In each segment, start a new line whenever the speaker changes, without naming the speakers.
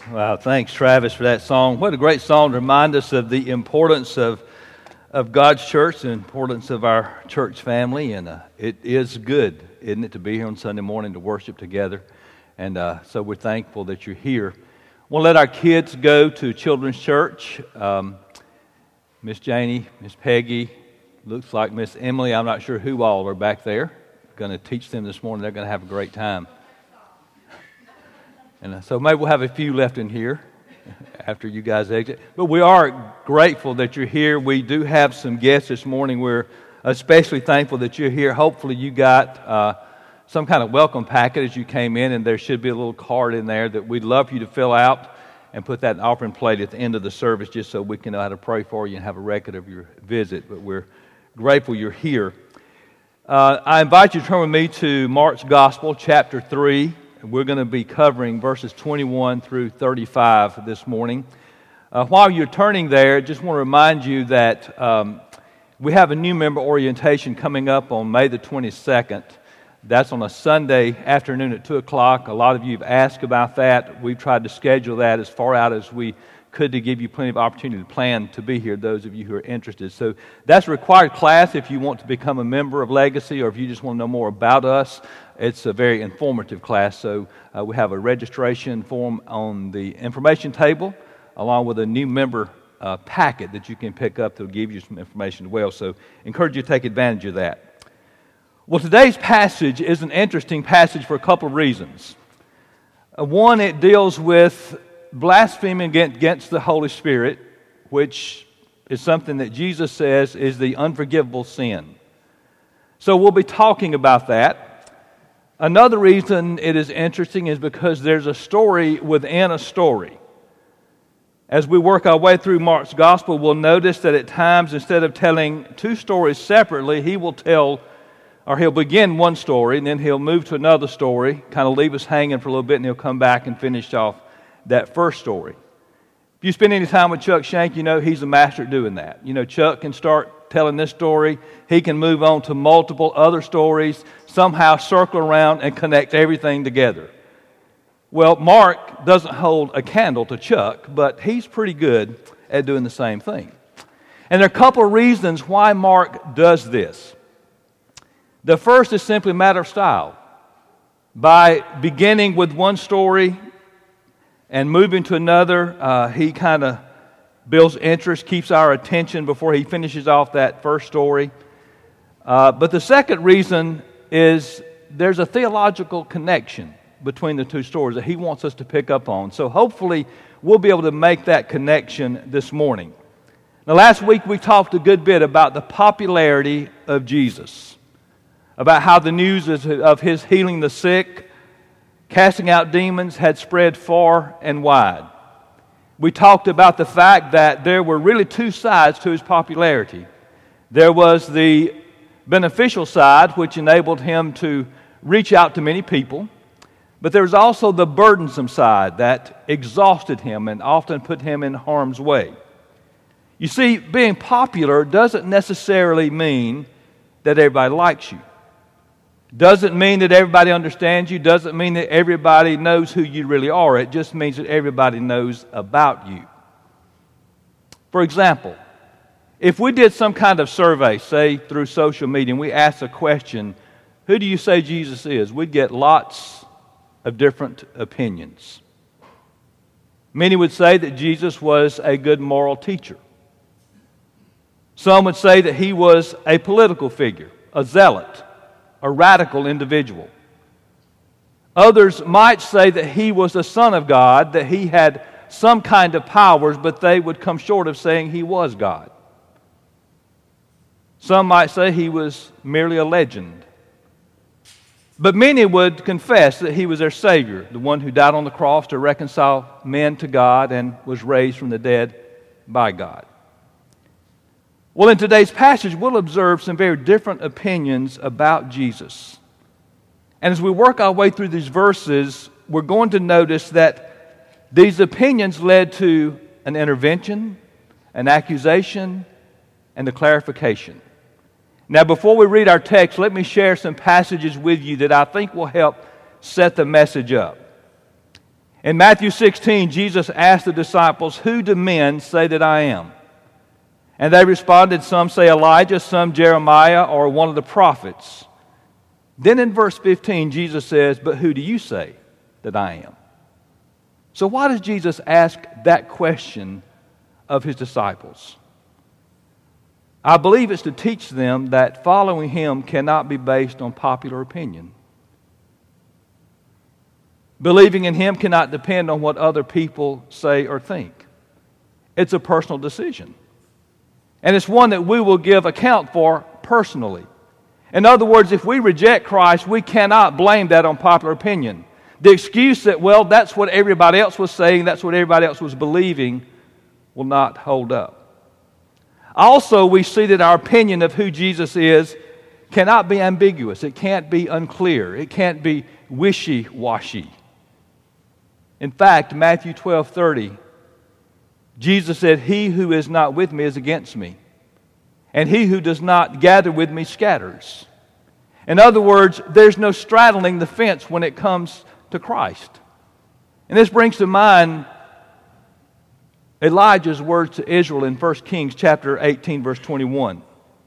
Wow, thanks, Travis, for that song. What a great song to remind us of the importance of God's church, the importance of our church family. And it is good, isn't it, to be here on Sunday morning to worship together. And so we're thankful that you're here. We'll let our kids go to Children's Church. Miss Janie, Miss Peggy, looks like Miss Emily. I'm not sure who all are back there. Going to teach them this morning. They're going to have a great time. And so maybe we'll have a few left in here after you guys exit. But we are grateful that you're here. We do have some guests this morning. We're especially thankful that you're here. Hopefully you got some kind of welcome packet as you came in, and there should be a little card in there that we'd love for you to fill out and put that in the offering plate at the end of the service just so we can know how to pray for you and have a record of your visit. But we're grateful you're here. I invite you to turn with me to Mark's Gospel, chapter 3. We're going to be covering verses 21 through 35 this morning. While you're turning there, I just want to remind you that we have a new member orientation coming up on May the 22nd. That's on a Sunday afternoon at 2 o'clock. A lot of you have asked about that. We've tried to schedule that as far out as we could to give you plenty of opportunity to plan to be here, those of you who are interested. So that's a required class if you want to become a member of Legacy or if you just want to know more about us. It's a very informative class, so we have a registration form on the information table along with a new member packet that you can pick up that will give you some information as well. So I encourage you to take advantage of that. Well, today's passage is an interesting passage for a couple of reasons. One, it deals with blaspheming against the Holy Spirit, which is something that Jesus says is the unforgivable sin. So we'll be talking about that. Another reason it is interesting is because there's a story within a story. As we work our way through Mark's Gospel, we'll notice that at times, instead of telling two stories separately, he'll begin one story, and then he'll move to another story, kind of leave us hanging for a little bit, and he'll come back and finish off that first story. If you spend any time with Chuck Shank, you know he's a master at doing that. You know, Chuck can start telling this story. He can move on to multiple other stories, somehow circle around and connect everything together. Well, Mark doesn't hold a candle to Chuck, but he's pretty good at doing the same thing. And there are a couple of reasons why Mark does this. The first is simply a matter of style. By beginning with one story and moving to another, he kind of builds interest, keeps our attention before he finishes off that first story. But the second reason is there's a theological connection between the two stories that he wants us to pick up on. So hopefully we'll be able to make that connection this morning. Now, last week we talked a good bit about the popularity of Jesus, about how the news of his healing the sick, casting out demons had spread far and wide. We talked about the fact that there were really two sides to his popularity. There was the beneficial side, which enabled him to reach out to many people. But there was also the burdensome side that exhausted him and often put him in harm's way. You see, being popular doesn't necessarily mean that everybody likes you. Doesn't mean that everybody understands you. Doesn't mean that everybody knows who you really are. It just means that everybody knows about you. For example, if we did some kind of survey, say through social media, and we asked a question, who do you say Jesus is? We'd get lots of different opinions. Many would say that Jesus was a good moral teacher. Some would say that he was a political figure, a zealot, a radical individual. Others might say that he was the Son of God, that he had some kind of powers, but they would come short of saying he was God. Some might say he was merely a legend. But many would confess that he was their Savior, the one who died on the cross to reconcile men to God and was raised from the dead by God. Well, in today's passage, we'll observe some very different opinions about Jesus. And as we work our way through these verses, we're going to notice that these opinions led to an intervention, an accusation, and a clarification. Now, before we read our text, let me share some passages with you that I think will help set the message up. In Matthew 16, Jesus asked the disciples, "Who do men say that I am?" And they responded, "Some say Elijah, some Jeremiah, or one of the prophets." Then in verse 15, Jesus says, "But who do you say that I am?" So why does Jesus ask that question of his disciples? I believe it's to teach them that following him cannot be based on popular opinion. Believing in him cannot depend on what other people say or think. It's a personal decision. And it's one that we will give account for personally. In other words, if we reject Christ, we cannot blame that on popular opinion. The excuse that, well, that's what everybody else was saying, that's what everybody else was believing, will not hold up. Also, we see that our opinion of who Jesus is cannot be ambiguous. It can't be unclear. It can't be wishy-washy. In fact, Matthew 12:30, Jesus said, "He who is not with me is against me, and he who does not gather with me scatters." In other words, there's no straddling the fence when it comes to Christ. And this brings to mind Elijah's words to Israel in 1 Kings chapter 18, verse 21.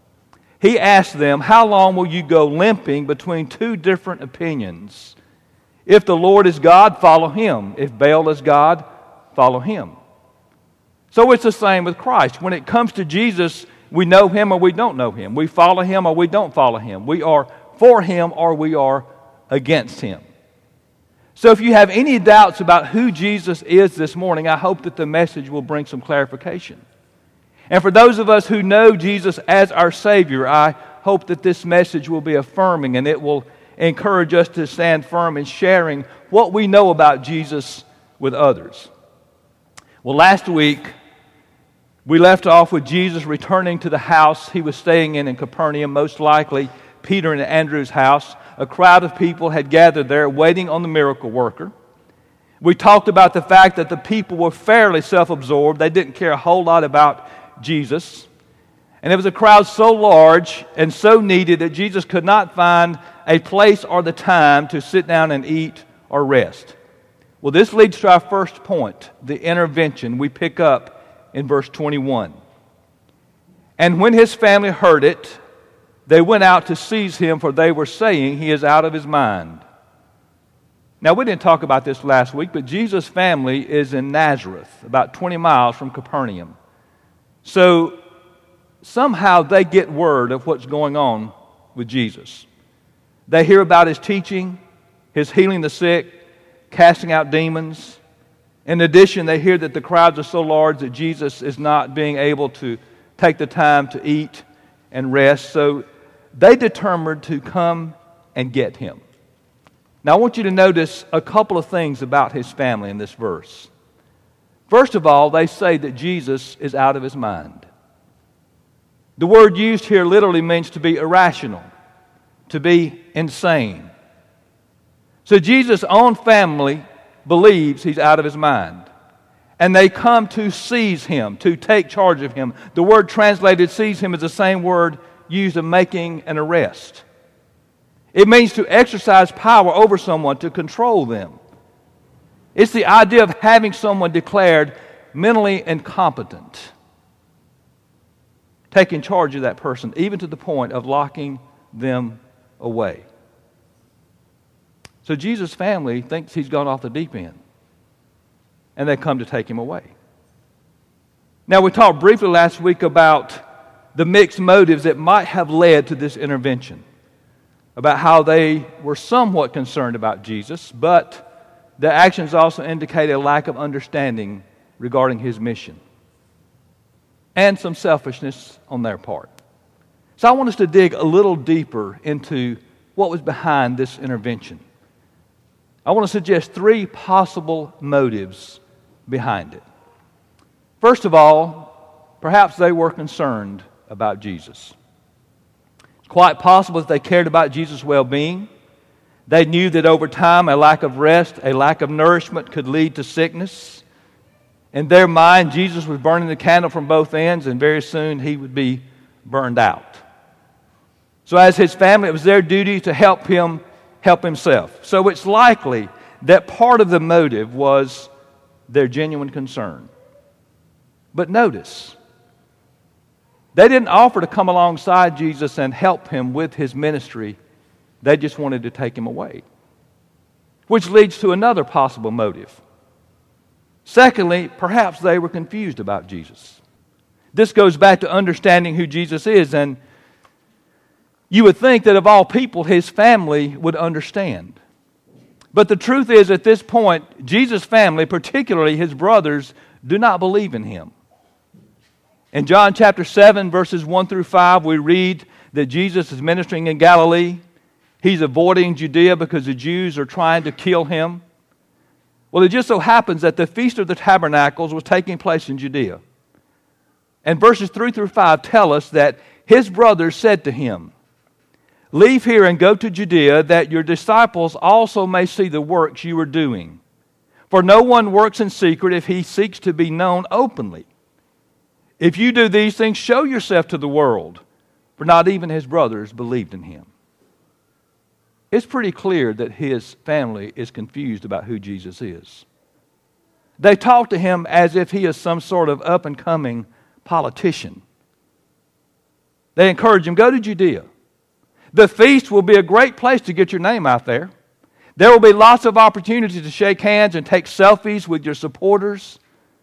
He asked them, "How long will you go limping between two different opinions? If the Lord is God, follow him. If Baal is God, follow him." So it's the same with Christ. When it comes to Jesus, we know him or we don't know him. We follow him or we don't follow him. We are for him or we are against him. So if you have any doubts about who Jesus is this morning, I hope that the message will bring some clarification. And for those of us who know Jesus as our Savior, I hope that this message will be affirming and it will encourage us to stand firm in sharing what we know about Jesus with others. Well, last week, we left off with Jesus returning to the house he was staying in Capernaum, most likely Peter and Andrew's house. A crowd of people had gathered there waiting on the miracle worker. We talked about the fact that the people were fairly self-absorbed. They didn't care a whole lot about Jesus. And it was a crowd so large and so needed that Jesus could not find a place or the time to sit down and eat or rest. Well, this leads to our first point, the intervention we pick up in verse 21. "And when his family heard it, they went out to seize him, for they were saying, 'He is out of his mind.'" Now, we didn't talk about this last week, but Jesus' family is in Nazareth, about 20 miles from Capernaum. So, somehow they get word of what's going on with Jesus. They hear about his teaching, his healing the sick, casting out demons. In addition, they hear that the crowds are so large that Jesus is not being able to take the time to eat and rest. So they determined to come and get him. Now I want you to notice a couple of things about his family in this verse. First of all, they say that Jesus is out of his mind. The word used here literally means to be irrational, to be insane. So Jesus' own family believes he's out of his mind. And they come to seize him, to take charge of him. The word translated seize him is the same word used in making an arrest. It means to exercise power over someone, to control them. It's the idea of having someone declared mentally incompetent, taking charge of that person, even to the point of locking them away. So Jesus' family thinks he's gone off the deep end, and they come to take him away. Now, we talked briefly last week about the mixed motives that might have led to this intervention, about how they were somewhat concerned about Jesus, but their actions also indicate a lack of understanding regarding his mission, and some selfishness on their part. So I want us to dig a little deeper into what was behind this intervention. I want to suggest three possible motives behind it. First of all, perhaps they were concerned about Jesus. It's quite possible that they cared about Jesus' well-being. They knew that over time a lack of rest, a lack of nourishment could lead to sickness. In their mind, Jesus was burning the candle from both ends, and very soon he would be burned out. So as his family, it was their duty to help him help himself. So it's likely that part of the motive was their genuine concern. But notice, they didn't offer to come alongside Jesus and help him with his ministry. They just wanted to take him away. Which leads to another possible motive. Secondly, perhaps they were confused about Jesus. This goes back to understanding who Jesus is, and you would think that of all people, his family would understand. But the truth is, at this point, Jesus' family, particularly his brothers, do not believe in him. In John chapter 7, verses 1 through 5, we read that Jesus is ministering in Galilee. He's avoiding Judea because the Jews are trying to kill him. Well, it just so happens that the Feast of the Tabernacles was taking place in Judea. And verses 3 through 5 tell us that his brothers said to him, "Leave here and go to Judea, that your disciples also may see the works you are doing. For no one works in secret if he seeks to be known openly. If you do these things, show yourself to the world." For not even his brothers believed in him. It's pretty clear that his family is confused about who Jesus is. They talk to him as if he is some sort of up-and-coming politician. They encourage him, "Go to Judea. The feast will be a great place to get your name out there. There will be lots of opportunities to shake hands and take selfies with your supporters."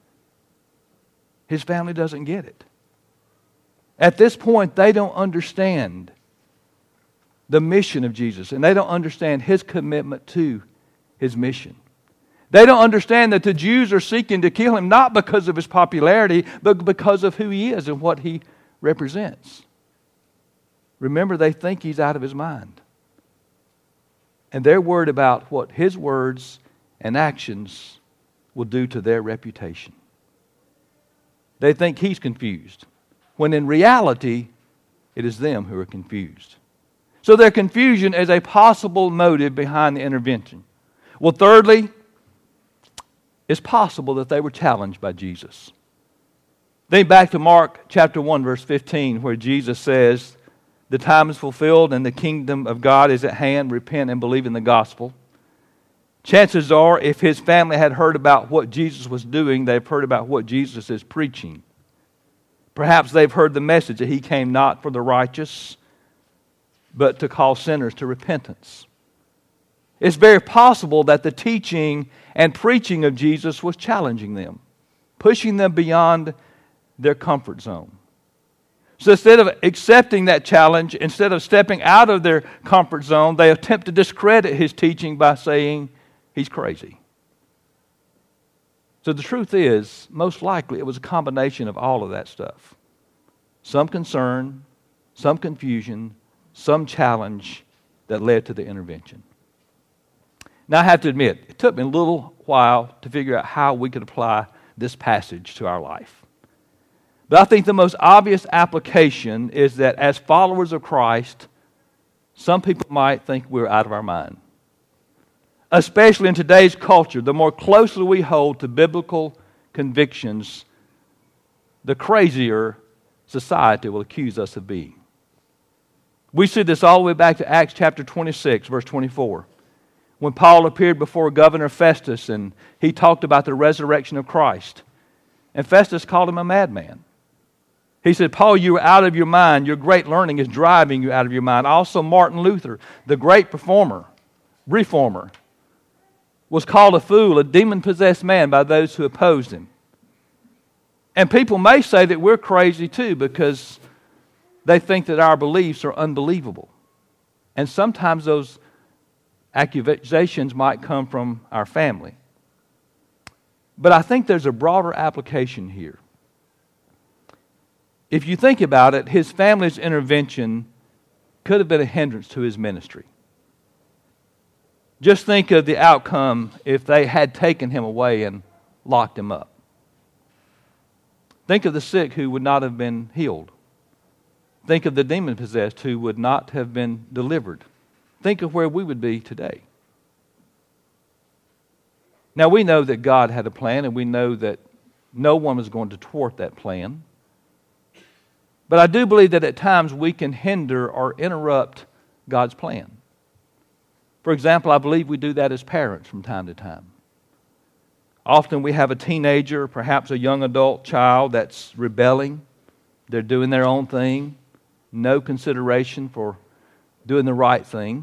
His family doesn't get it. At this point, they don't understand the mission of Jesus, and they don't understand his commitment to his mission. They don't understand that the Jews are seeking to kill him not because of his popularity, but because of who he is and what he represents. Remember, they think he's out of his mind. And they're worried about what his words and actions will do to their reputation. They think he's confused, when in reality, it is them who are confused. So their confusion is a possible motive behind the intervention. Well, thirdly, it's possible that they were challenged by Jesus. Think back to Mark chapter 1, verse 15, where Jesus says, "The time is fulfilled and the kingdom of God is at hand. Repent and believe in the gospel." Chances are, if his family had heard about what Jesus was doing, they've heard about what Jesus is preaching. Perhaps they've heard the message that he came not for the righteous, but to call sinners to repentance. It's very possible that the teaching and preaching of Jesus was challenging them, pushing them beyond their comfort zone. So instead of accepting that challenge, instead of stepping out of their comfort zone, they attempt to discredit his teaching by saying he's crazy. So the truth is, most likely it was a combination of all of that stuff. Some concern, some confusion, some challenge that led to the intervention. Now I have to admit, it took me a little while to figure out how we could apply this passage to our life. But I think the most obvious application is that as followers of Christ, some people might think we're out of our mind. Especially in today's culture, the more closely we hold to biblical convictions, the crazier society will accuse us of being. We see this all the way back to Acts chapter 26, verse 24. When Paul appeared before Governor Festus and he talked about the resurrection of Christ. And Festus called him a madman. He said, "Paul, you are out of your mind. Your great learning is driving you out of your mind." Also, Martin Luther, the great reformer, was called a fool, a demon-possessed man by those who opposed him. And people may say that we're crazy too because they think that our beliefs are unbelievable. And sometimes those accusations might come from our family. But I think there's a broader application here. If you think about it, his family's intervention could have been a hindrance to his ministry. Just think of the outcome if they had taken him away and locked him up. Think of the sick who would not have been healed. Think of the demon-possessed who would not have been delivered. Think of where we would be today. Now we know that God had a plan, and we know that no one was going to thwart that plan. But I do believe that at times we can hinder or interrupt God's plan. For For example, I believe we do that as parents from time to time. Often we have a teenager, perhaps a young adult child that's rebelling. They're doing their own thing. No consideration for doing the right thing.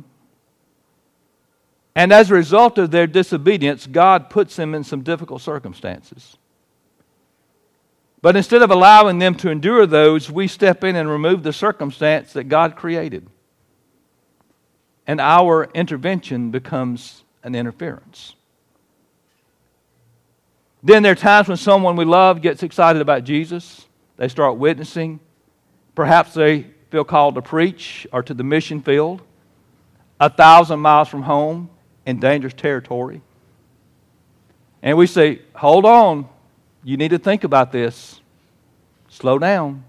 And as a result of their disobedience, God puts them in some difficult circumstances. But instead of allowing them to endure those, we step in and remove the circumstance that God created. And our intervention becomes an interference. Then there are times when someone we love gets excited about Jesus. They start witnessing. Perhaps they feel called to preach or to the mission field, 1,000 miles from home in dangerous territory. And we say, hold on, you need to think about this. Slow down.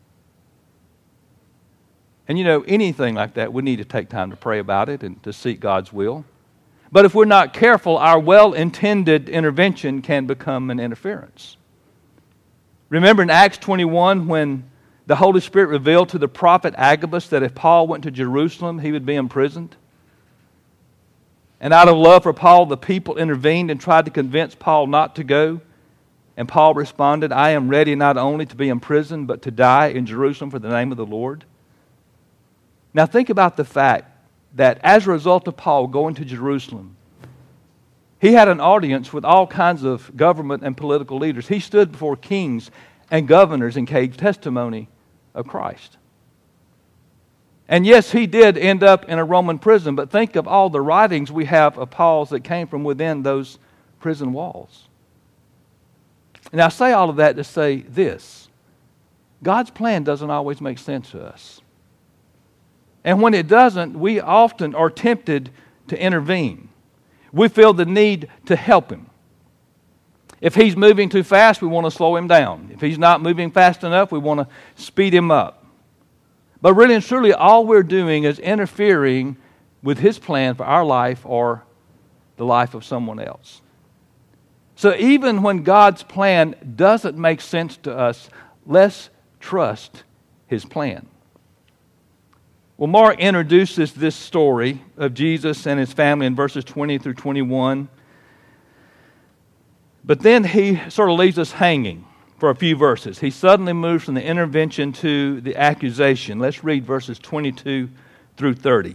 And anything like that, we need to take time to pray about it and to seek God's will. But if we're not careful, our well-intended intervention can become an interference. Remember in Acts 21 when the Holy Spirit revealed to the prophet Agabus that if Paul went to Jerusalem, he would be imprisoned? And out of love for Paul, the people intervened and tried to convince Paul not to go. And Paul responded, I am ready not only to be imprisoned, but to die in Jerusalem for the name of the Lord. Now think about the fact that as a result of Paul going to Jerusalem, he had an audience with all kinds of government and political leaders. He stood before kings and governors and gave testimony of Christ. And yes, he did end up in a Roman prison, but think of all the writings we have of Paul's that came from within those prison walls. And I say all of that to say this. God's plan doesn't always make sense to us. And when it doesn't, we often are tempted to intervene. We feel the need to help him. If he's moving too fast, we want to slow him down. If he's not moving fast enough, we want to speed him up. But really and truly, all we're doing is interfering with his plan for our life or the life of someone else. So even when God's plan doesn't make sense to us, let's trust his plan. Well, Mark introduces this story of Jesus and his family in verses 20 through 21. But then he sort of leaves us hanging for a few verses. He suddenly moves from the intervention to the accusation. Let's read verses 22 through 30.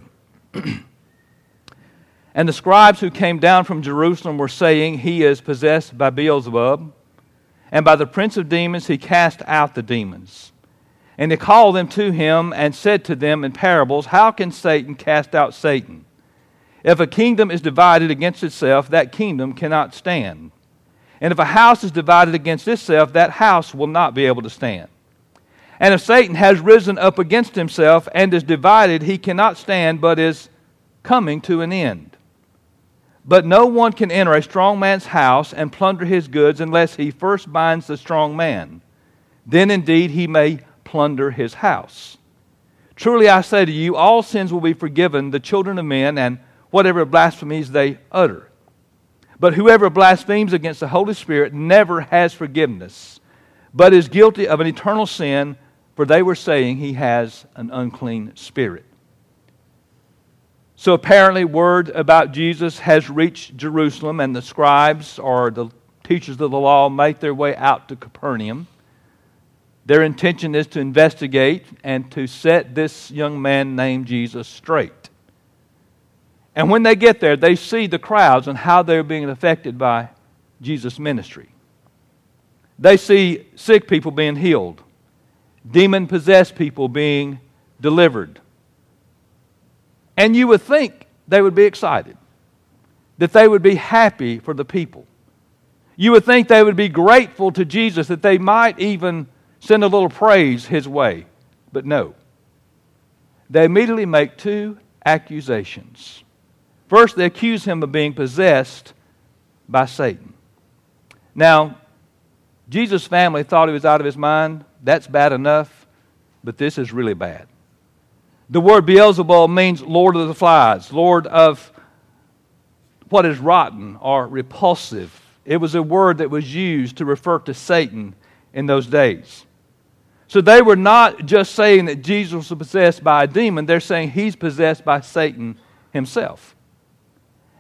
And the scribes who came down from Jerusalem were saying, he is possessed by Beelzebub, and by the prince of demons he cast out the demons. And he called them to him and said to them in parables, how can Satan cast out Satan? If a kingdom is divided against itself, that kingdom cannot stand. And if a house is divided against itself, that house will not be able to stand. And if Satan has risen up against himself and is divided, he cannot stand, but is coming to an end. But no one can enter a strong man's house and plunder his goods unless he first binds the strong man. Then indeed he may plunder his house. Truly I say to you, all sins will be forgiven the children of men and whatever blasphemies they utter. But whoever blasphemes against the Holy Spirit never has forgiveness, but is guilty of an eternal sin, for they were saying he has an unclean spirit. So apparently word about Jesus has reached Jerusalem, and the scribes or the teachers of the law make their way out to Capernaum. Their intention is to investigate and to set this young man named Jesus straight. And when they get there, they see the crowds and how they're being affected by Jesus' ministry. They see sick people being healed, demon-possessed people being delivered. And you would think they would be excited, that they would be happy for the people. You would think they would be grateful to Jesus, that they might even send a little praise his way. But no. They immediately make two accusations. First, they accuse him of being possessed by Satan. Now, Jesus' family thought he was out of his mind. That's bad enough, but this is really bad. The word Beelzebub means Lord of the Flies, Lord of what is rotten or repulsive. It was a word that was used to refer to Satan in those days. So they were not just saying that Jesus was possessed by a demon. They're saying he's possessed by Satan himself.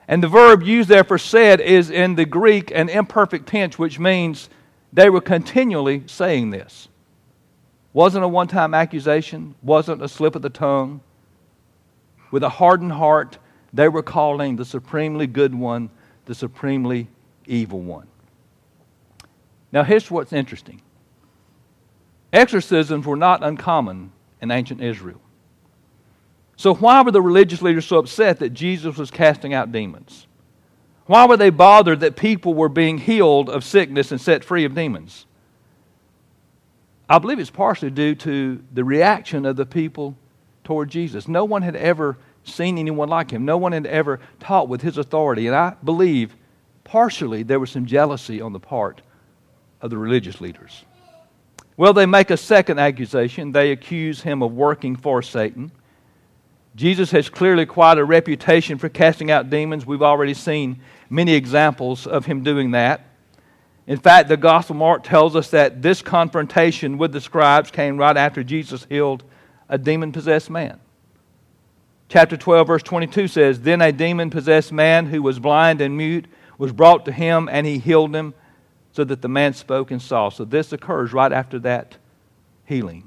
And the verb used there for said is in the Greek an imperfect tense, which means they were continually saying this. Wasn't a one-time accusation, wasn't a slip of the tongue. With a hardened heart, they were calling the supremely good one the supremely evil one. Now here's what's interesting. Exorcisms were not uncommon in ancient Israel. So why were the religious leaders so upset that Jesus was casting out demons? Why were they bothered that people were being healed of sickness and set free of demons? I believe it's partially due to the reaction of the people toward Jesus. No one had ever seen anyone like him. No one had ever taught with his authority. And I believe partially there was some jealousy on the part of the religious leaders. Well, they make a second accusation. They accuse him of working for Satan. Jesus has clearly quite a reputation for casting out demons. We've already seen many examples of him doing that. In fact, the Gospel of Mark tells us that this confrontation with the scribes came right after Jesus healed a demon-possessed man. Chapter 12, verse 22 says, Then a demon-possessed man who was blind and mute was brought to him, and he healed him, so that the man spoke and saw. So this occurs right after that healing.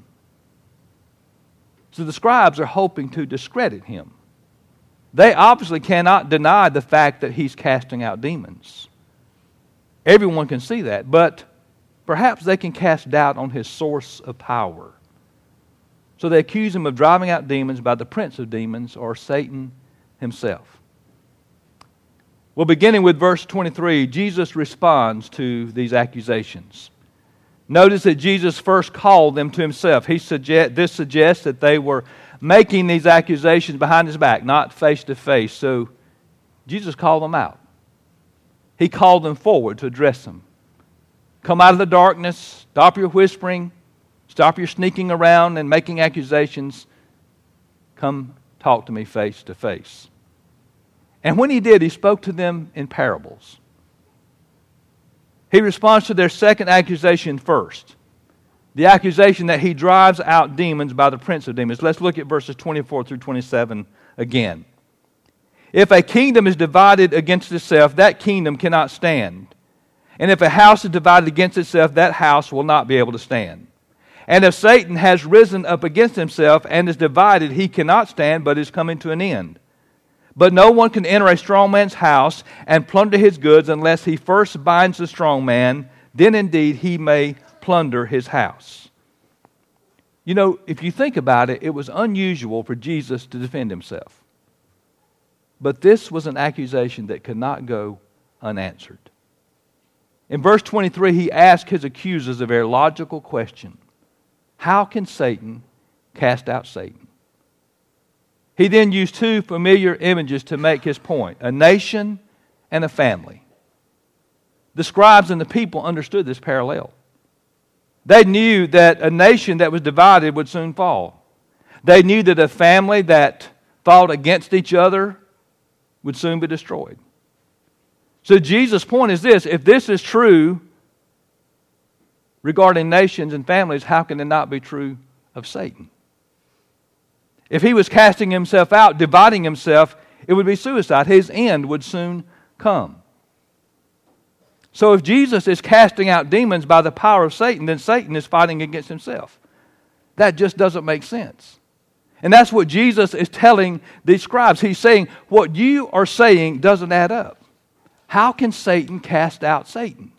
So the scribes are hoping to discredit him. They obviously cannot deny the fact that he's casting out demons. Everyone can see that, but perhaps they can cast doubt on his source of power. So they accuse him of driving out demons by the prince of demons, or Satan himself. Well, beginning with verse 23, Jesus responds to these accusations. Notice that Jesus first called them to himself. This suggests that they were making these accusations behind his back, not face to face. So Jesus called them out. He called them forward to address them. Come out of the darkness, stop your whispering, stop your sneaking around and making accusations. Come talk to me face to face. And when he did, he spoke to them in parables. He responds to their second accusation first. The accusation that he drives out demons by the prince of demons. Let's look at verses 24 through 27 again. If a kingdom is divided against itself, that kingdom cannot stand. And if a house is divided against itself, that house will not be able to stand. And if Satan has risen up against himself and is divided, he cannot stand, but is coming to an end. But no one can enter a strong man's house and plunder his goods unless he first binds the strong man. Then indeed he may plunder his house. You know, if you think about it, it was unusual for Jesus to defend himself. But this was an accusation that could not go unanswered. In verse 23, he asked his accusers a very logical question. How can Satan cast out Satan? He then used two familiar images to make his point, a nation and a family. The scribes and the people understood this parallel. They knew that a nation that was divided would soon fall. They knew that a family that fought against each other would soon be destroyed. So Jesus' point is this: if this is true regarding nations and families, how can it not be true of Satan? If he was casting himself out, dividing himself, it would be suicide. His end would soon come. So if Jesus is casting out demons by the power of Satan, then Satan is fighting against himself. That just doesn't make sense. And that's what Jesus is telling these scribes. He's saying, what you are saying doesn't add up. How can Satan cast out Satan?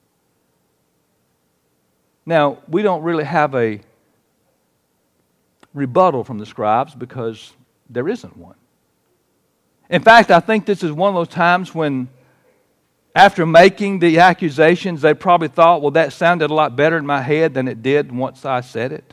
Now, we don't really have a rebuttal from the scribes because there isn't one. In fact, I think this is one of those times when, after making the accusations, they probably thought, well, that sounded a lot better in my head than it did once I said it.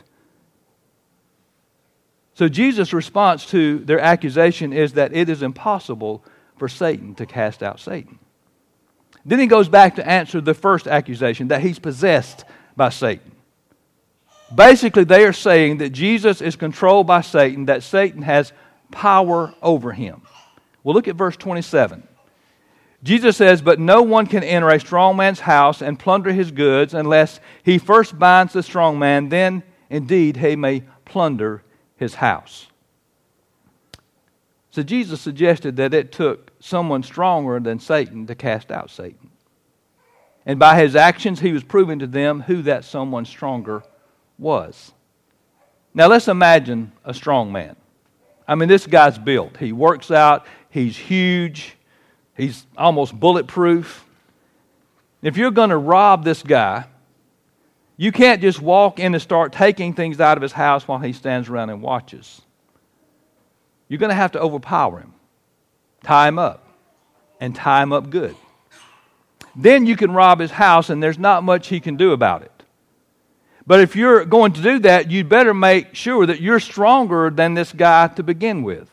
So Jesus' response to their accusation is that it is impossible for Satan to cast out Satan. Then he goes back to answer the first accusation, that he's possessed by Satan. Basically, they are saying that Jesus is controlled by Satan, that Satan has power over him. Well, look at verse 27. Jesus says, but no one can enter a strong man's house and plunder his goods unless he first binds the strong man, then indeed he may plunder his house. So Jesus suggested that it took someone stronger than Satan to cast out Satan. And by his actions, he was proving to them who that someone stronger was. Now let's imagine a strong man. I mean, this guy's built. He works out. He's huge. He's almost bulletproof. If you're going to rob this guy, you can't just walk in and start taking things out of his house while he stands around and watches. You're going to have to overpower him, tie him up, and tie him up good. Then you can rob his house, and there's not much he can do about it. But if you're going to do that, you'd better make sure that you're stronger than this guy to begin with.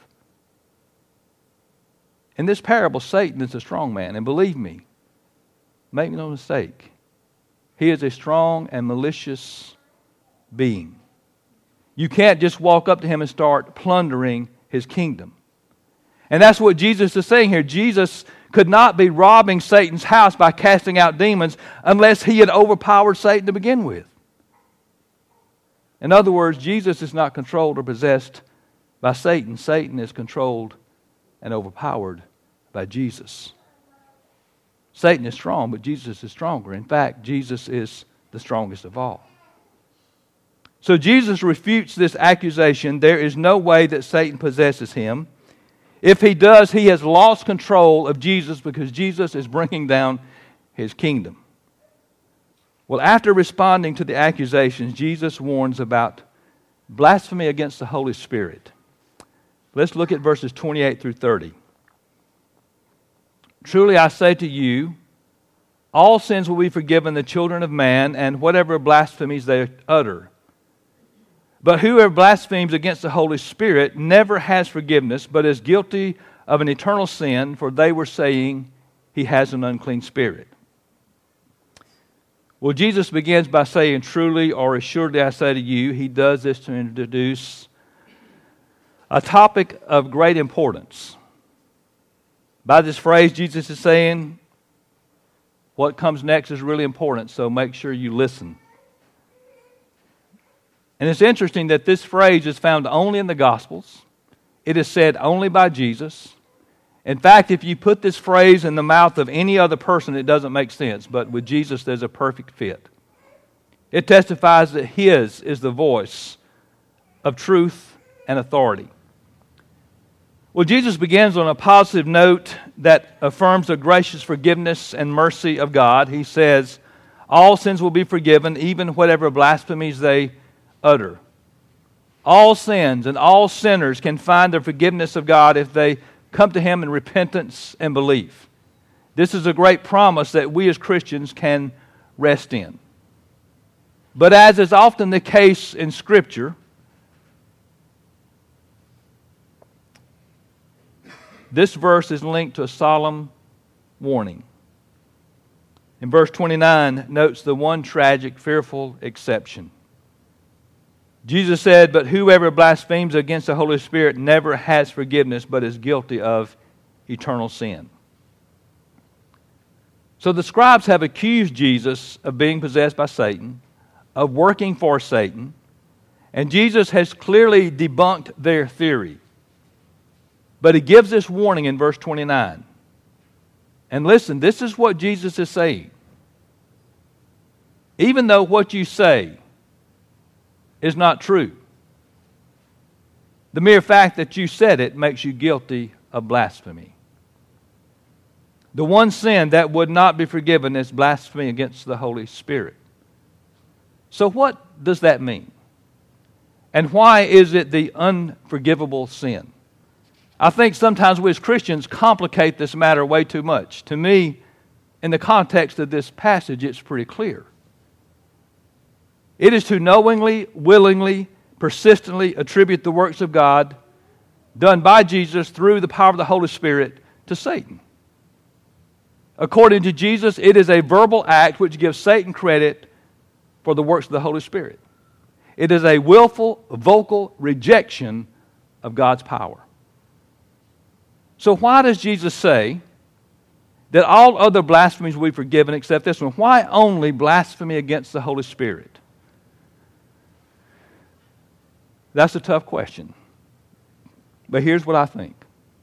In this parable, Satan is a strong man. And believe me, make no mistake, he is a strong and malicious being. You can't just walk up to him and start plundering his kingdom. And that's what Jesus is saying here. Jesus could not be robbing Satan's house by casting out demons unless he had overpowered Satan to begin with. In other words, Jesus is not controlled or possessed by Satan. Satan is controlled and overpowered by Jesus. Satan is strong, but Jesus is stronger. In fact, Jesus is the strongest of all. So Jesus refutes this accusation. There is no way that Satan possesses him. If he does, he has lost control of Jesus because Jesus is bringing down his kingdom. Well, after responding to the accusations, Jesus warns about blasphemy against the Holy Spirit. Let's look at verses 28 through 30. Truly I say to you, all sins will be forgiven the children of man, and whatever blasphemies they utter. But whoever blasphemes against the Holy Spirit never has forgiveness, but is guilty of an eternal sin, for they were saying he has an unclean spirit. Well, Jesus begins by saying, truly or assuredly I say to you. He does this to introduce a topic of great importance. By this phrase, Jesus is saying, what comes next is really important, so make sure you listen. And it's interesting that this phrase is found only in the Gospels. It is said only by Jesus. In fact, if you put this phrase in the mouth of any other person, it doesn't make sense. But with Jesus, there's a perfect fit. It testifies that His is the voice of truth and authority. Well, Jesus begins on a positive note that affirms the gracious forgiveness and mercy of God. He says, all sins will be forgiven, even whatever blasphemies they utter. All sins and all sinners can find the forgiveness of God if they come to Him in repentance and belief. This is a great promise that we as Christians can rest in. But as is often the case in Scripture, this verse is linked to a solemn warning. In verse 29, notes the one tragic, fearful exception. Jesus said, but whoever blasphemes against the Holy Spirit never has forgiveness, but is guilty of eternal sin. So the scribes have accused Jesus of being possessed by Satan, of working for Satan, and Jesus has clearly debunked their theory. But He gives this warning in verse 29. And listen, this is what Jesus is saying. Even though what you say is not true, the mere fact that you said it makes you guilty of blasphemy. The one sin that would not be forgiven is blasphemy against the Holy Spirit. So what does that mean? And why is it the unforgivable sin? I think sometimes we as Christians complicate this matter way too much. To me, in the context of this passage, it's pretty clear. It is to knowingly, willingly, persistently attribute the works of God done by Jesus through the power of the Holy Spirit to Satan. According to Jesus, it is a verbal act which gives Satan credit for the works of the Holy Spirit. It is a willful, vocal rejection of God's power. So why does Jesus say that all other blasphemies will be forgiven except this one? Why only blasphemy against the Holy Spirit? That's a tough question. But here's what I think.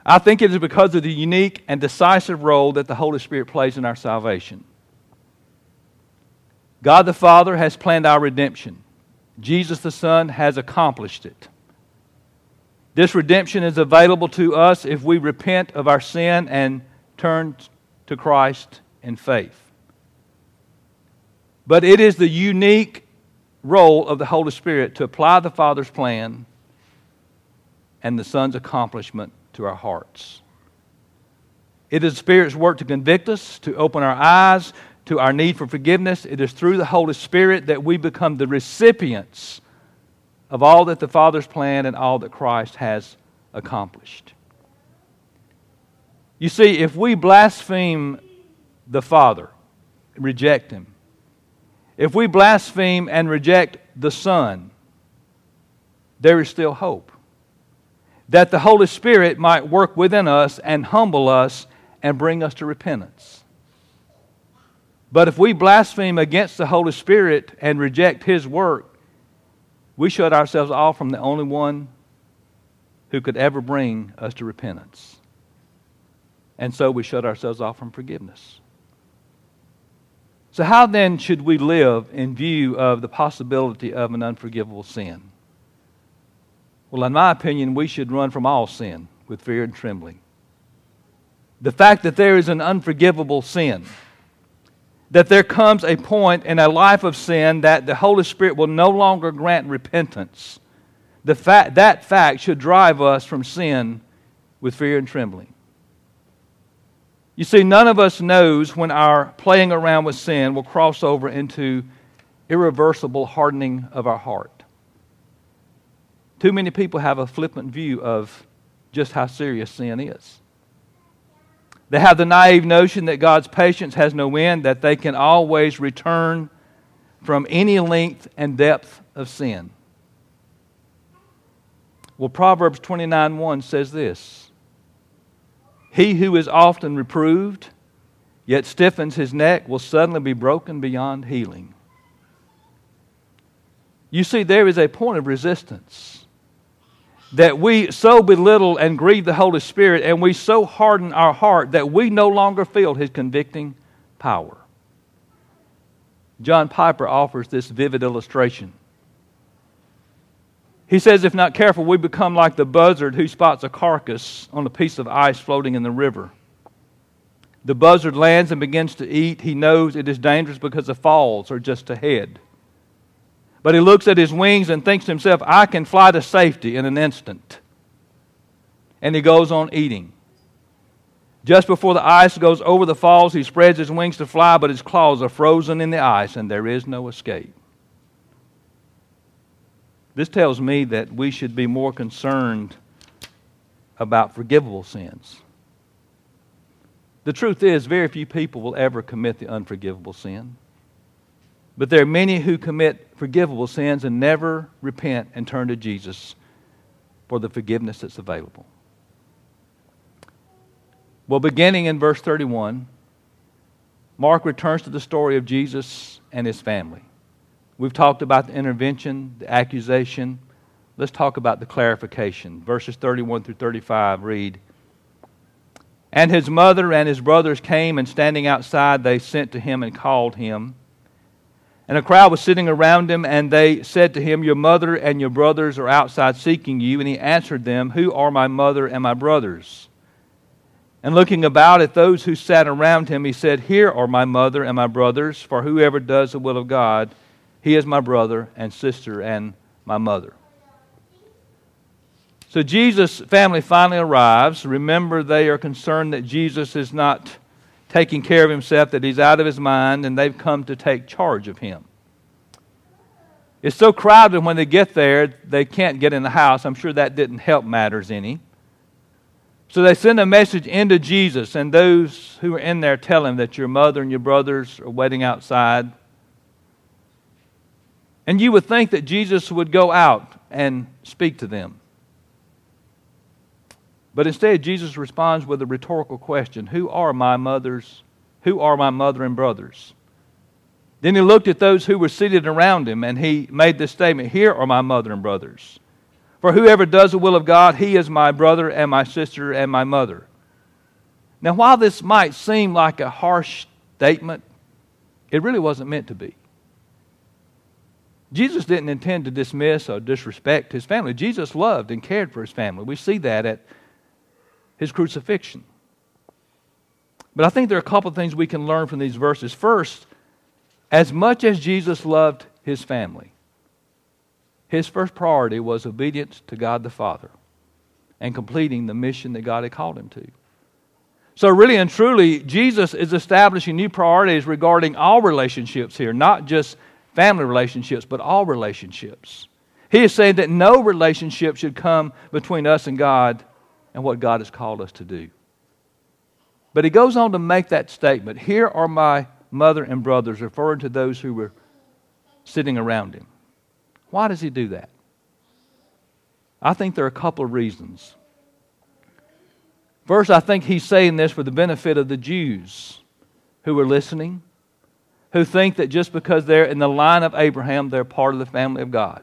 I think it is because of the unique and decisive role that the Holy Spirit plays in our salvation. God the Father has planned our redemption. Jesus the Son has accomplished it. This redemption is available to us if we repent of our sin and turn to Christ in faith. But it is the unique role of the Holy Spirit to apply the Father's plan and the Son's accomplishment to our hearts. It is the Spirit's work to convict us, to open our eyes to our need for forgiveness. It is through the Holy Spirit that we become the recipients of all that the Father's planned and all that Christ has accomplished. You see, if we blaspheme the Father, reject Him, if we blaspheme and reject the Son, there is still hope that the Holy Spirit might work within us and humble us and bring us to repentance. But if we blaspheme against the Holy Spirit and reject His work, we shut ourselves off from the only one who could ever bring us to repentance. And so we shut ourselves off from forgiveness. So how then should we live in view of the possibility of an unforgivable sin? Well, in my opinion, we should run from all sin with fear and trembling. The fact that there is an unforgivable sin, that there comes a point in a life of sin that the Holy Spirit will no longer grant repentance, that fact should drive us from sin with fear and trembling. You see, none of us knows when our playing around with sin will cross over into irreversible hardening of our heart. Too many people have a flippant view of just how serious sin is. They have the naive notion that God's patience has no end, that they can always return from any length and depth of sin. Well, Proverbs 29:1 says this: "He who is often reproved, yet stiffens his neck, will suddenly be broken beyond healing." You see, there is a point of resistance that we so belittle and grieve the Holy Spirit, and we so harden our heart that we no longer feel His convicting power. John Piper offers this vivid illustration. He says, if not careful, we become like the buzzard who spots a carcass on a piece of ice floating in the river. The buzzard lands and begins to eat. He knows it is dangerous because the falls are just ahead. But he looks at his wings and thinks to himself, I can fly to safety in an instant. And he goes on eating. Just before the ice goes over the falls, he spreads his wings to fly, but his claws are frozen in the ice and there is no escape. This tells me that we should be more concerned about forgivable sins. The truth is, very few people will ever commit the unforgivable sin. But there are many who commit forgivable sins and never repent and turn to Jesus for the forgiveness that's available. Well, beginning in verse 31, Mark returns to the story of Jesus and His family. We've talked about the intervention, the accusation. Let's talk about the clarification. Verses 31 through 35 read, "And his mother and his brothers came, and standing outside they sent to him and called him. And a crowd was sitting around him, and they said to him, Your mother and your brothers are outside seeking you. And he answered them, Who are my mother and my brothers? And looking about at those who sat around him, he said, Here are my mother and my brothers, for whoever does the will of God, he is my brother and sister and my mother." So Jesus' family finally arrives. Remember, they are concerned that Jesus is not taking care of himself, that he's out of his mind, and they've come to take charge of him. It's so crowded when they get there, they can't get in the house. I'm sure that didn't help matters any. So they send a message into Jesus, and those who are in there tell him that your mother and your brothers are waiting outside. And you would think that Jesus would go out and speak to them. But instead, Jesus responds with a rhetorical question. Who are my mother and brothers? Then he looked at those who were seated around him, and he made this statement, Here are my mother and brothers. For whoever does the will of God, he is my brother and my sister and my mother. Now, while this might seem like a harsh statement, it really wasn't meant to be. Jesus didn't intend to dismiss or disrespect his family. Jesus loved and cared for his family. We see that at his crucifixion. But I think there are a couple of things we can learn from these verses. First, as much as Jesus loved his family, his first priority was obedience to God the Father and completing the mission that God had called him to. So really and truly, Jesus is establishing new priorities regarding all relationships here, not just family relationships, but all relationships. He is saying that no relationship should come between us and God and what God has called us to do. But he goes on to make that statement, here are my mother and brothers, referring to those who were sitting around him. Why does he do that? I think there are a couple of reasons. First, I think he's saying this for the benefit of the Jews who are listening, who think that just because they're in the line of Abraham, they're part of the family of God.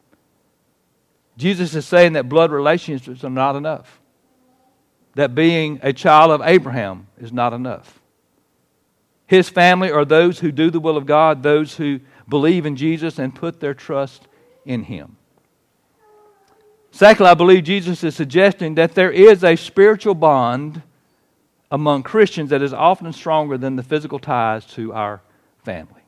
Jesus is saying that blood relationships are not enough. That being a child of Abraham is not enough. His family are those who do the will of God, those who believe in Jesus and put their trust in him. Secondly, I believe Jesus is suggesting that there is a spiritual bond among Christians that is often stronger than the physical ties to our family.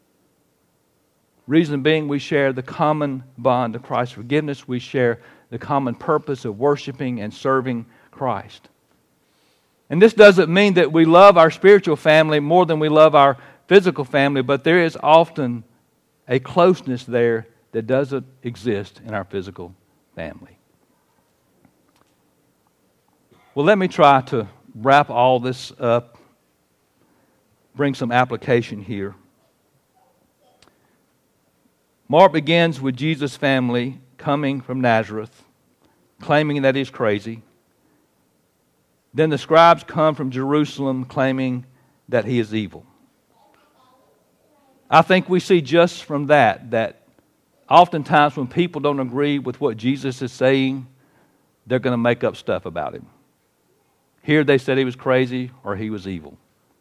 Reason being, we share the common bond of Christ's forgiveness. We share the common purpose of worshiping and serving Christ. And this doesn't mean that we love our spiritual family more than we love our physical family, but there is often a closeness there that doesn't exist in our physical family. Well, let me try to wrap all this up, bring some application here. Mark begins with Jesus' family coming from Nazareth, claiming that he's crazy. Then the scribes come from Jerusalem claiming that he is evil. I think we see just from that oftentimes when people don't agree with what Jesus is saying, they're going to make up stuff about him. Here they said he was crazy or he was evil.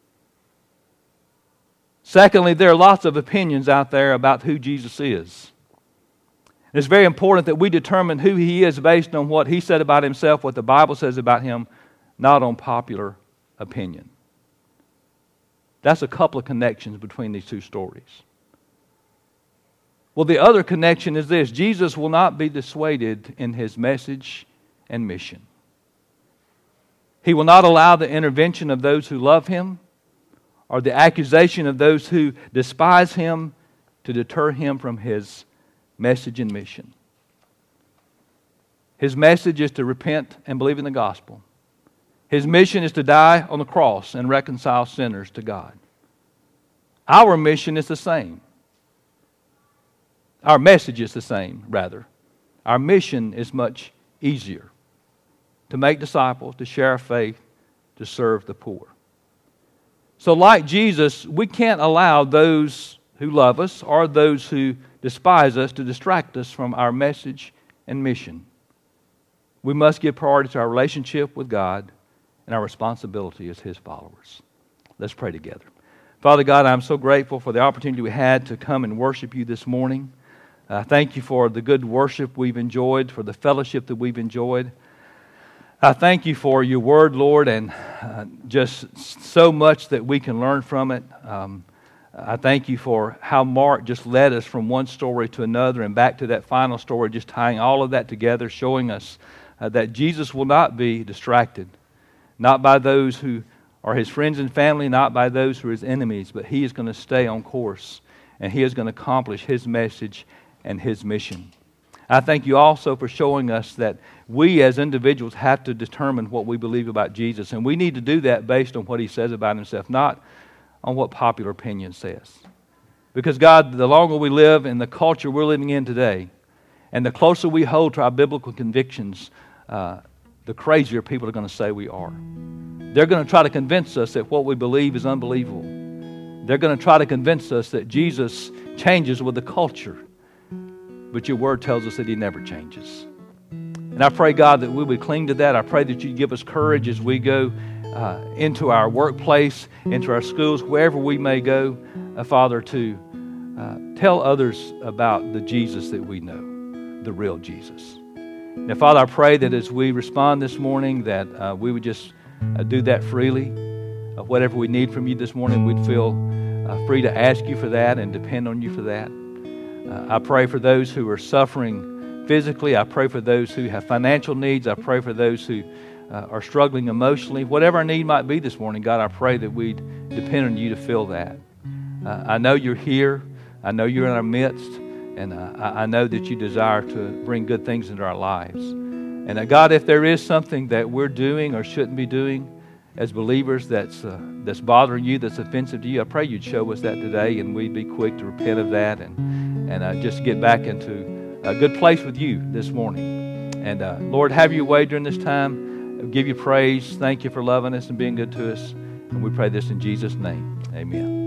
Secondly, there are lots of opinions out there about who Jesus is. It's very important that we determine who he is based on what he said about himself, what the Bible says about him, not on popular opinion. That's a couple of connections between these two stories. Well, the other connection is this. Jesus will not be dissuaded in his message and mission. He will not allow the intervention of those who love him or the accusation of those who despise him to deter him from his message and mission. His message is to repent and believe in the gospel. His mission is to die on the cross and reconcile sinners to God. Our mission is the same. Our message is the same, rather. Our mission is much easier. To make disciples, to share our faith, to serve the poor. So like Jesus, we can't allow those who love us or those who despise us to distract us from our message and mission. We must give priority to our relationship with God and our responsibility as his followers. Let's pray together. Father God, I'm so grateful for the opportunity we had to come and worship you this morning. Thank you for the good worship we've enjoyed, for the fellowship that we've enjoyed. I thank you for your word, Lord, and just so much that we can learn from it. I thank you for how Mark just led us from one story to another and back to that final story, just tying all of that together, showing us that Jesus will not be distracted, not by those who are his friends and family, not by those who are his enemies, but he is going to stay on course, and he is going to accomplish his message and his mission. I thank you also for showing us that we as individuals have to determine what we believe about Jesus, and we need to do that based on what he says about himself, not on what popular opinion says. Because God, the longer we live in the culture we're living in today, and the closer we hold to our biblical convictions, the crazier people are going to say we are. They're going to try to convince us that what we believe is unbelievable. They're going to try to convince us that Jesus changes with the culture. But your word tells us that he never changes. And I pray, God, that we would cling to that. I pray that you'd give us courage as we go into our workplace, into our schools, wherever we may go, Father, to tell others about the Jesus that we know, the real Jesus. Now, Father, I pray that as we respond this morning, that we would just do that freely. Whatever we need from you this morning, we'd feel free to ask you for that and depend on you for that. I pray for those who are suffering physically. I pray for those who have financial needs. I pray for those who are struggling emotionally. Whatever our need might be this morning, God, I pray that we'd depend on you to fill that. I know you're here. I know you're in our midst. And I know that you desire to bring good things into our lives. And God, if there is something that we're doing or shouldn't be doing as believers that's bothering you, that's offensive to you, I pray you'd show us that today, and we'd be quick to repent of that and just get back into a good place with you this morning. And Lord, have your way during this time. I'll give you praise. Thank you for loving us and being good to us. And we pray this in Jesus' name. Amen.